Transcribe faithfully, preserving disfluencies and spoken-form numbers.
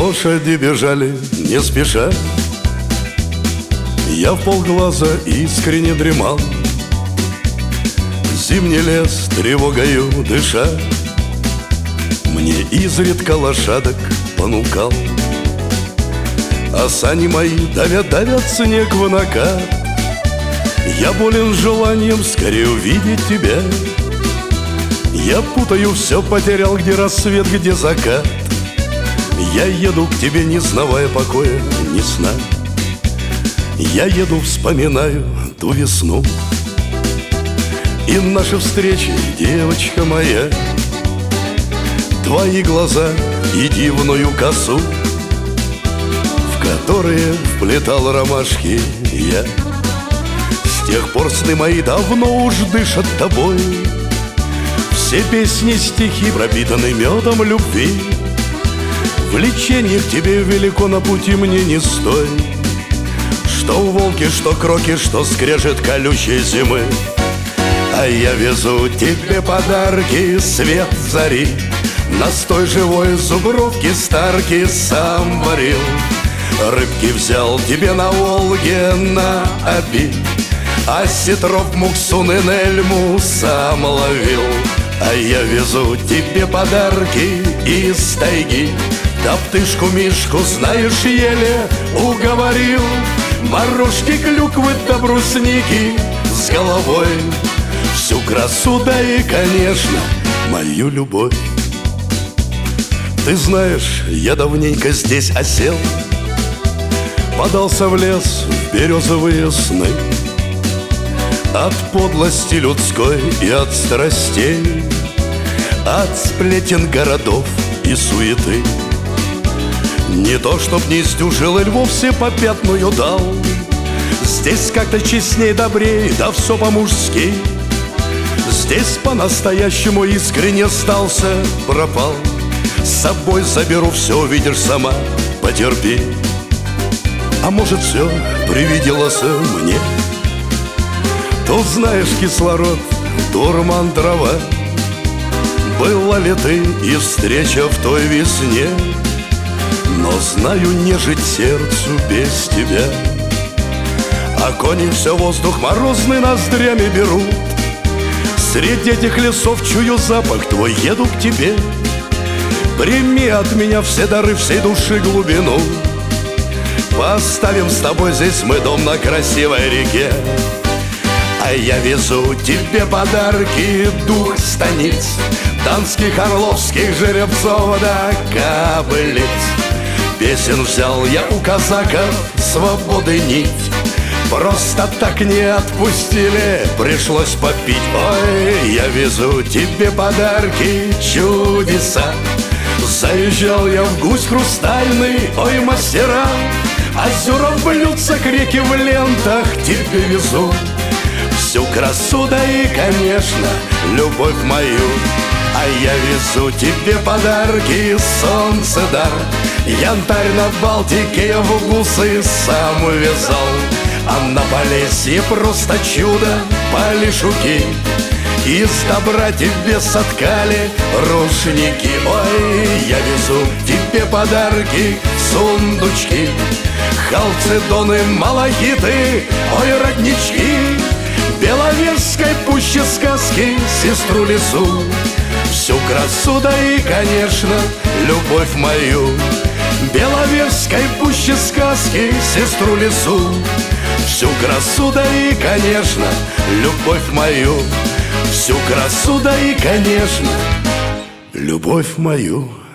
Лошади бежали не спеша, я в полглаза искренне дремал. Зимний лес тревогою дыша мне изредка лошадок понукал. А сани мои давят-давят снег в накат. Я болен желанием скорее увидеть тебя. Я путаю все, потерял, где рассвет, где закат. Я еду к тебе, не знавая покоя, ни сна. Я еду, вспоминаю ту весну и наши встречи, девочка моя. Твои глаза и дивную косу, в которые вплетал ромашки я. С тех пор сны мои давно уж дышат тобой. Все песни, стихи пропитаны медом любви. Влечение к тебе велико, на пути мне не стой. Что волки, что кроки, что скрежет колючей зимы. А я везу тебе подарки, свет зари. Настой живой зубровки старки сам варил. Рыбки взял тебе на Волге на обид, а сетров муксун и нельму сам ловил. А я везу тебе подарки из тайги. Топтышку Мишку, знаешь, еле уговорил. Морожки, клюквы да брусники с головой. Всю красу, да и, конечно, мою любовь. Ты знаешь, я давненько здесь осел, подался в лес в березовые сны. От подлости людской и от страстей, от сплетен городов и суеты. Не то, чтоб не сдюжил или вовсе попятную дал. Здесь как-то честней, добрей, да все по-мужски. Здесь по-настоящему искренне стался, пропал. С собой заберу, все увидишь сама, потерпи. А может, все привиделось мне? Тут знаешь, кислород, дурман, трава. Была ли ты и встреча в той весне? Но знаю, не жить сердцу без тебя. А кони все воздух морозный ноздрями берут. Среди этих лесов чую запах твой, еду к тебе. Прими от меня все дары, всей души глубину. Поставим с тобой здесь мы дом на красивой реке. А я везу тебе подарки, дух станиц, донских, орловских жеребцов да кобылиц. Песен взял я у казаков, свободы нить. Просто так не отпустили, пришлось попить. Ой, я везу тебе подарки, чудеса. Заезжал я в гусь хрустальный, ой, мастера. Озера блюдца к реке в лентах тебе везу. Всю красу, да и, конечно, любовь мою. А я везу тебе подарки, солнце дар. Янтарь на Балтике я в гусы сам вязал. А на Полесье просто чудо, полишуки. Из добра тебе соткали рушники. Ой, я везу тебе подарки, сундучки. Халцедоны, малахиты, ой, роднички. Беловежской пуще сказки, сестру лесу. Всю красу, да и, конечно, любовь мою. Беловежской пуще сказки, сестру лесу. Всю красу, да и, конечно, любовь мою. Всю красу, да и, конечно, любовь мою.